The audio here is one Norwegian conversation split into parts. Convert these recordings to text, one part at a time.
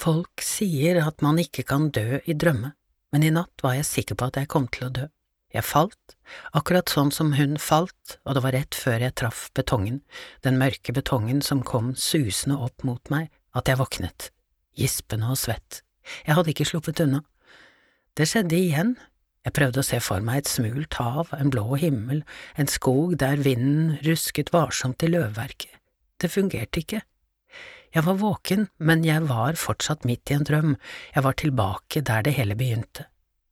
Folk sier at man ikke kan dø i drømme, men i natt var jeg sikker på at jeg kom til å dø. Jeg falt, akkurat sånn som hun falt, og det var rett før jeg traff betongen, den mørke betongen som kom susende opp mot meg, at jeg våknet, gispende og svett. Jeg hadde ikke sluppet unna. Det skjedde igjen. Jeg prøvde å se for meg et smult hav, en blå himmel, en skog der vinden rusket varsomt i løvverket. Det fungerte ikke. Jeg var våken, men jeg var fortsatt midt i en drøm, jeg var tilbake der det hele begynte.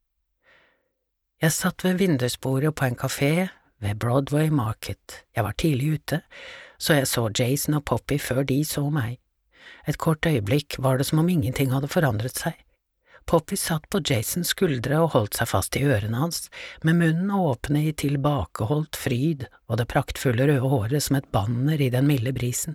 Jeg satt ved vindusbordet på en kafé ved Broadway Market. Jeg var tidlig ute, så jeg så Jason og Poppy før de så meg. Et kort øyeblikk var det som om ingenting hadde forandret seg. Poppy satt på Jasons skuldre og holdt seg fast i ørene hans, med munnen åpne i tilbakeholdt fryd og det praktfulle røde håret som et banner i den milde brisen.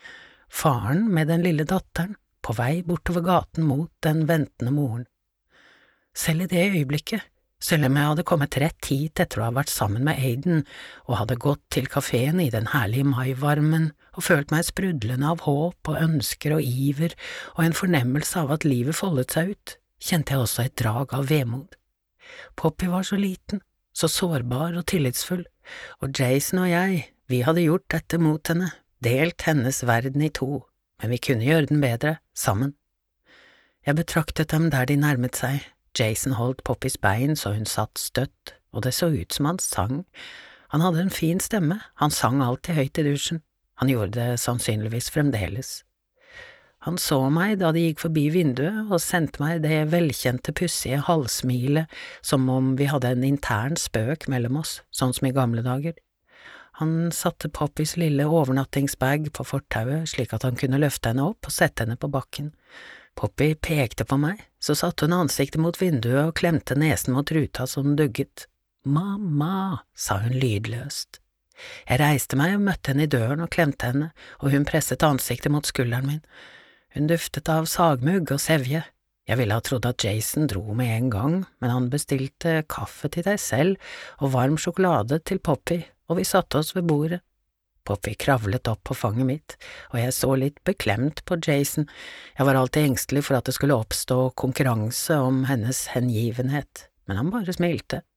Faren med den lille datteren, på vei bortover gaten mot den ventende moren. Selv i det øyeblikket, selv om jeg hadde kommet rett hit etter å ha vært sammen med Aiden og hadde gått til kaféen i den herlige maivarmen og følt meg sprudlende av håp og ønsker og iver og en fornemmelse av at livet foldet seg ut, kjente jeg også et drag av vemod. Poppy var så liten, så sårbar og tillitsfull, og Jason og jeg, vi hadde gjort dette mot henne, delt hennes verden i to, men vi kunne gjøre den bedre, sammen. Jeg betraktet dem der de nærmet seg. Jason holdt Poppys bein så hun satt støtt, og det så ut som han sang. Han hadde en fin stemme, han sang alltid høyt i dusjen. Han gjorde det sannsynligvis fremdeles. Han så meg da de gikk forbi vinduet og sendte meg det velkjente pussige halvsmilet som om vi hadde en intern spøk mellom oss, sånn som i gamle dager. Han satte Poppys lille overnattingsbag på fortauet slik at han kunne løfte henne opp og sette henne på bakken. Poppy pekte på meg, så satte hun ansiktet mot vinduet og klemte nesen mot ruta som dugget. «Mamma», sa hun lydløst. Jeg reiste meg og møtte henne i døren og klemte henne, og hun presset ansiktet mot skulderen min. Hun duftet av sagmugg og sevje. Jeg ville ha trodd at Jason dro med en gang, men han bestilte kaffe til deg selv og varm sjokolade til Poppy, og vi satte oss ved bordet. Poppy kravlet opp på fanget mitt, og jeg så litt beklemt på Jason. Jeg var alltid engstelig for at det skulle oppstå konkurranse om hennes hengivenhet, men han bare smilte.